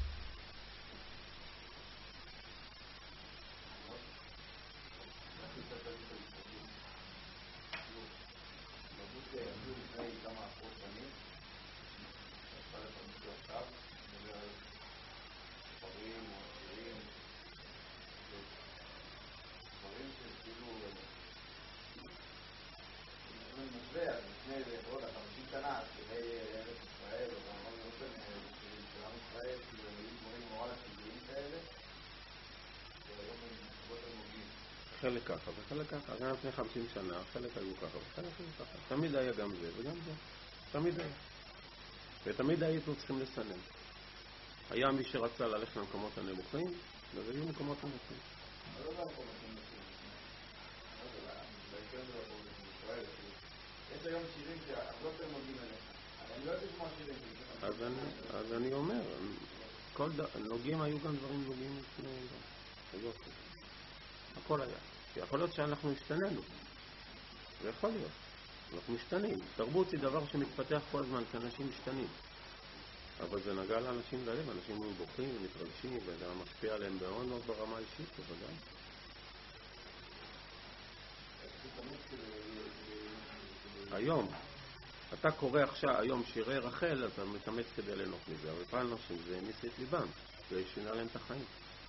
חלק ככה וחלק ככה, גם לפני 50 שנה, חלק היו ככה וחלק היו ככה. תמיד היה גם זה וגם זה. תמיד היה. ותמיד היינו צריכים לסנן. היה מי שרצה ללכת למקומות הנמוכים, והיו מקומות נמוכים. לא גם מקומות נמוכים. יש היום שירים שהרבה יותר נוגעים אליך. אני לא יודע כמו השירים. אז אני אומר, נוגעים היו גם דברים נוגעים לפני גם. הכל היה. יכול להיות שאנחנו השתננו. זה יכול להיות. אנחנו משתנים. תרבות היא דבר שמתפתח כל הזמן, כי אנשים משתנים. אבל זה נגע לאנשים ללב, אנשים בוכים ומתרגשים, וזה משפיע עליהם מאוד מאוד ברמה האישית, בוודאי. היום, אתה קורא עכשיו, היום שירי רחל, אתה מתאמץ כדי ליהנות מזה, אבל פעם אנשים זה הניס את ליבם, זה שינה להם את החיים.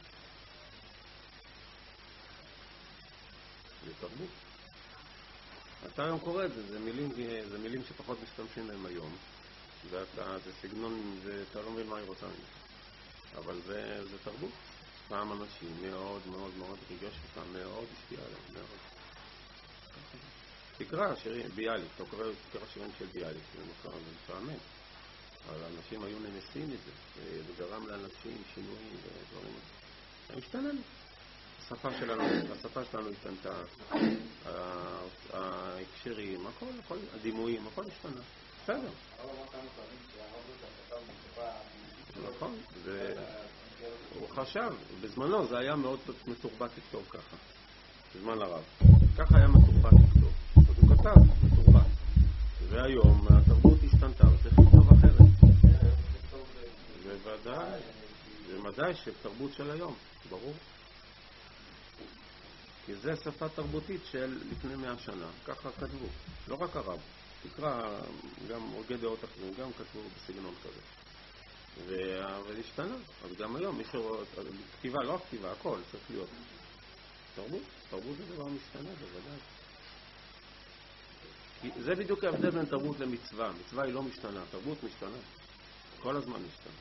זה תרבות. אתה היום קורא את זה, זה מילים שפחות משתמשים להם היום, זה סגנון, אתה לא מבין מה היא רוצה ממך. אבל זה תרבות. פעם אנשים מאוד מאוד מאוד ריגש אותם, מאוד השפיע עליהם, מאוד. תקרא שירים, ביאליק, אתה תקרא שירים של ביאליק, זה מוכר, זה משעמם. אבל האנשים היו ננסים מזה, זה גרם לאנשים שינויים ודברים. הם השתננו. השפה שלנו השתנתה, ההקשרים, הכל, הדימויים, הכל השתנה. בסדר. נכון, הוא חשב, בזמנו זה היה מאוד מתורבת לכתוב ככה, בזמן הרב. ככה היה מתורבת לכתוב, אז הוא כתב, מתורבת. והיום התרבות השתנתה, וצריך לכתוב אחרת. בוודאי, ומדי שתרבות של היום, ברור. כי זה שפה תרבותית של לפני 100 שנה, ככה כתבו, לא רק הרב, תקרא גם הוגי דעות אחרים, גם כתבו בסגנון כזה. והשתנה, אז גם היום, כתיבה, לא כתיבה, הכל צריך להיות. תרבות זה דבר משתנה, בוודאי. זה בדיוק ההבדל בין תרבות למצווה. מצווה היא לא משתנה, תרבות משתנה. כל הזמן משתנה.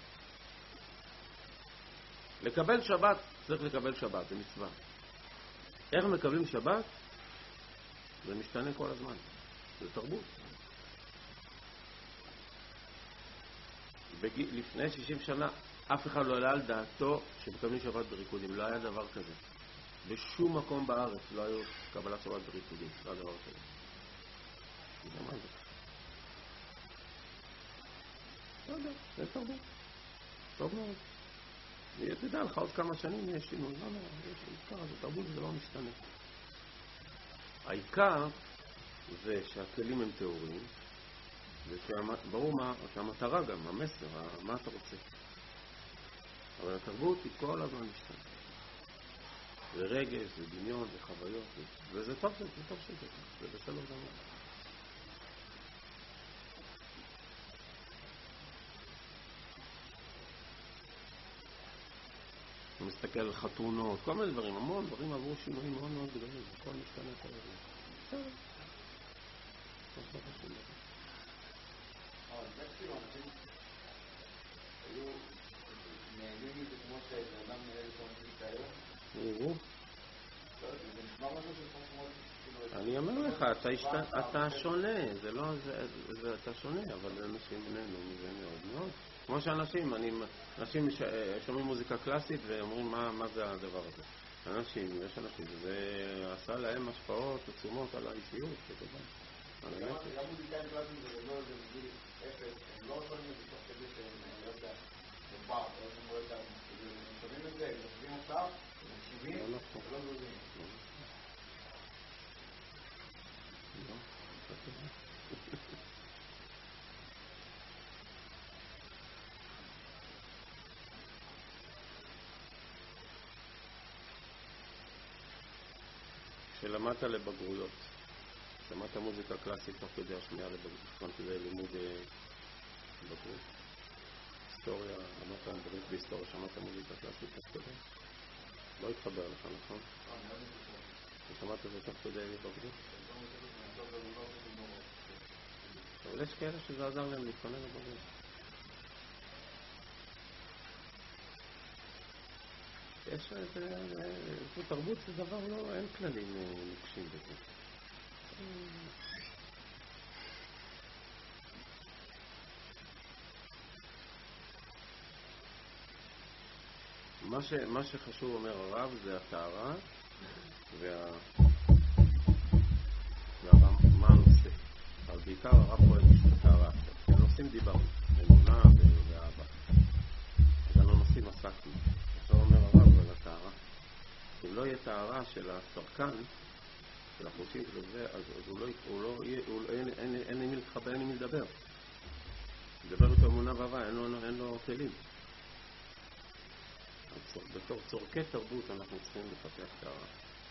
לקבל שבת, צריך לקבל שבת, זה מצווה. איך מקבלים שבת? זה משתנה כל הזמן. זה תרבות. לפני 60 שנה אף אחד לא עלה על דעתו שמקבלים שבת בריקודים. לא היה דבר כזה. בשום מקום בארץ לא היו קבלת שבת בריקודים. לא היה דבר כזה. מה זה? לא יודע, זה תרבות. טוב מאוד. תדע לך, עוד כמה שנים יש שינוי. לא, יש עיקר, זה תרבות, זה לא משתנה. העיקר זה שהכלים הם תיאוריים, וברור מה, שהמטרה גם, המסר, מה אתה רוצה. אבל התרבות היא כל הזמן משתנה. זה רגש, זה דמיון, זה חוויות, וזה טוב שזה, זה בסדר גמור. הוא מסתכל על חתונות, כל מיני דברים, המון דברים עברו שינויים מאוד מאוד גדולים, הכל משתנה כל הזמן. בסדר. אבל זה כאילו אנשים היו נהנים מזה כמו שאדם נראה לכל מוזיקה היום? זה נשמע משהו של אני אומר לך, אתה שונה, זה לא, אתה שונה, אבל אנשים נהנו מזה מאוד מאוד. כמו שאנשים, אנשים שומעים מוזיקה קלאסית ואומרים מה זה הדבר הזה. יש אנשים, זה עשה להם השפעות עצומות על האישיות, שתדע. גם מוזיקאים קלאסיים זה לא איזה מגיל אפס, הם לא שומעים את זה תוך כדי שהם לא יודע, בבר, הם שומעים את זה, הם שומעים עכשיו, הם מקשיבים, ולא זוזים. שלמדת לבגרויות, שמעת מוזיקה קלאסית תוך כדי השמיעה לבגרות, כדי לימוד בגרות, היסטוריה, למדת בגרות בהיסטוריה, שמעת מוזיקה קלאסית תוך כדי? לא התחבר לך, נכון? שמעת את זה תוך כדי בגרות? אבל יש כאלה שזה עזר להם להתפנה לבגרות. יש תרבות זה דבר לא, אין כללים נוקשים בזה. מה שחשוב אומר הרב זה הטהרה מה הנושא. אבל בעיקר הרב פועל בשביל הטהרה עכשיו. הנושאים דיברנו, אמונה ואהבה. אז על הנושאים עסקנו. עכשיו אומר הרב על הטהרה. אם לא יהיה טהרה של הצרכן, של החושים שלו זה, אז אין לי מי להתחבא, אין לי מי לדבר. לדבר איתו אמונה ואהבה, אין לו כלים. בתור צורכי תרבות אנחנו צריכים לפתח טהרה.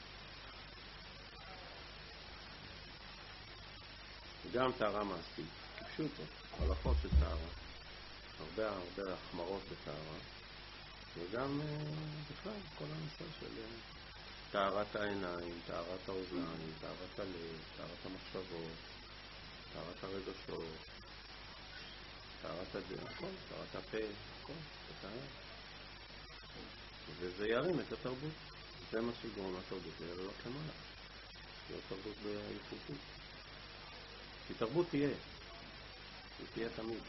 גם טהרה מעשית, כפשוטו, הלכות של טהרה, הרבה החמרות בטהרה, וגם בכלל כל הנושא של טהרת העיניים, טהרת האוזניים, טהרת הלב, טהרת המחשבות, טהרת הרגשות, טהרת הכל, טהרת הפה, הכל, בטהרה. וזה ירים את התרבות. זה מה שיגרום לתרבות, זה לא כמעלה. זה תרבות באיכותית. כי תרבות תהיה. היא תהיה תמיד.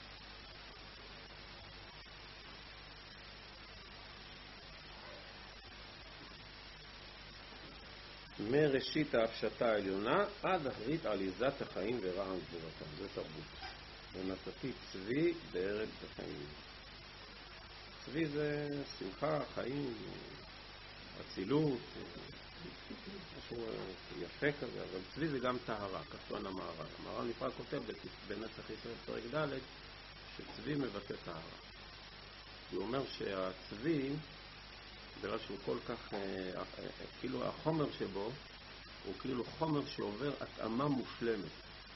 מראשית ההפשטה העליונה עד אחרית עליזת החיים ורעם גבורתם. זה תרבות. ונתתי צבי בארץ החיים. צבי זה שמחה, חיים, אצילות, משהו יפה כזה, אבל צבי זה גם טהרה, כסון המהר"ל. המהר"ל נפרד כותב בנצח ישראל פרק ד' שצבי מבטא טהרה. הוא אומר שהצבי, בגלל שהוא כל כך, כאילו החומר שבו, הוא כאילו חומר שעובר התאמה מושלמת.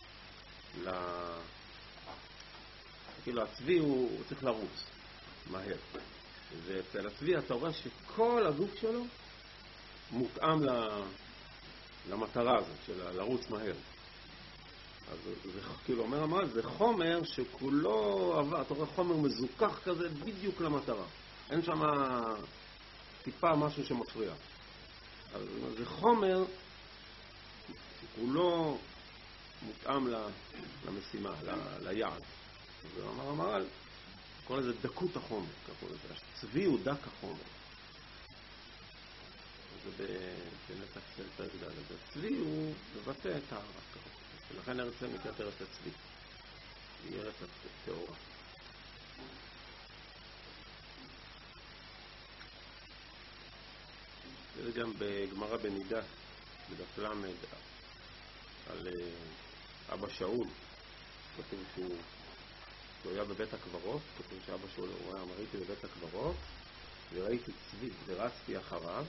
כאילו הצבי הוא צריך לרוץ מהר. ואצל הצבי אתה רואה שכל הגוף שלו מותאם למטרה הזאת של לרוץ מהר. אז זה כאילו אומר המהר"ל, זה חומר שכולו עבר, אתה רואה חומר מזוכח כזה בדיוק למטרה. אין שם טיפה משהו שמפריע. אז זה חומר כולו מותאם למשימה, ליעד. זה אומר המהר"ל, קורא לזה דקות החומר. הצבי הוא דק החומר. זה בנתקצל פרק ד'. הצבי הוא מבטא את הערב. ולכן ארץ צבי נקראת ארץ הצבי. היא ארץ הטהורה. זה גם בגמרא בנידה, בדף למד, על אבא שאול. כתוב שהוא היה בבית הקברות, כתוב שאבא שאול הוא אמר, ראיתי בבית הקברות, וראיתי צבי, ורצתי אחריו,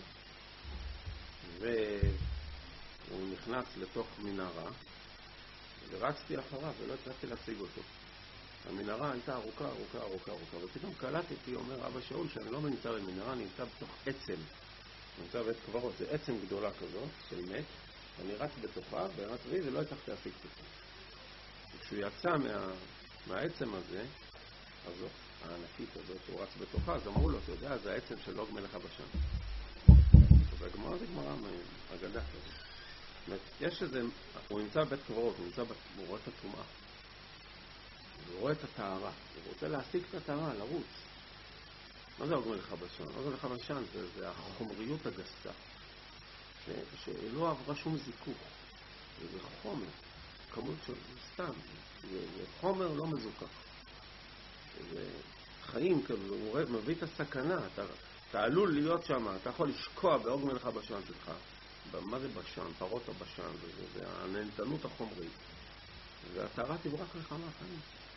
והוא נכנס לתוך מנהרה, ורצתי אחריו, ולא הצלחתי להשיג אותו. המנהרה הייתה ארוכה, ופתאום קלטתי, אומר אבא שאול, שאני לא נמצא במנהרה, אני נמצא בתוך עצם. נמצא בבית קברות, זה עצם גדולה כזאת, של מת, אני רץ בתוכה, ורצתי, ולא הצלחתי להשיג אותו. וכשהוא יצא מהעצם הזה, הזו, הענקית הזאת, הוא רץ בתוכה, אז אמרו לו, אתה יודע, זה העצם של אוג מלך הבשן. והגמרא זה גמרא מהאגדה כזאת. יש איזה, הוא נמצא בבית קברות, הוא רואה את הטומאה. הוא רואה את הטהרה. הוא רוצה להשיג את הטהרה, לרוץ. מה זה אוג מלך הבשן? אוג מלך הבשן זה החומריות הגסה. שלא עברה שום זיכוך. זה חומר. כמות של סתם. זה חומר לא מזוכח. זה חיים, הוא מביא את הסכנה. אתה עלול להיות שם, אתה יכול לשקוע באוג מלך הבשן שלך. מה זה בשן? פרות הבשן. זה הנהנתנות החומרית. והטהרה תברח לך מהחיים.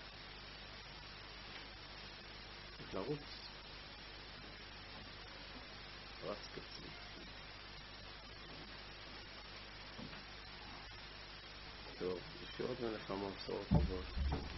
צריך לרוץ. רץ קצבי. טוב, יש עוד מלך המסורת הזאת.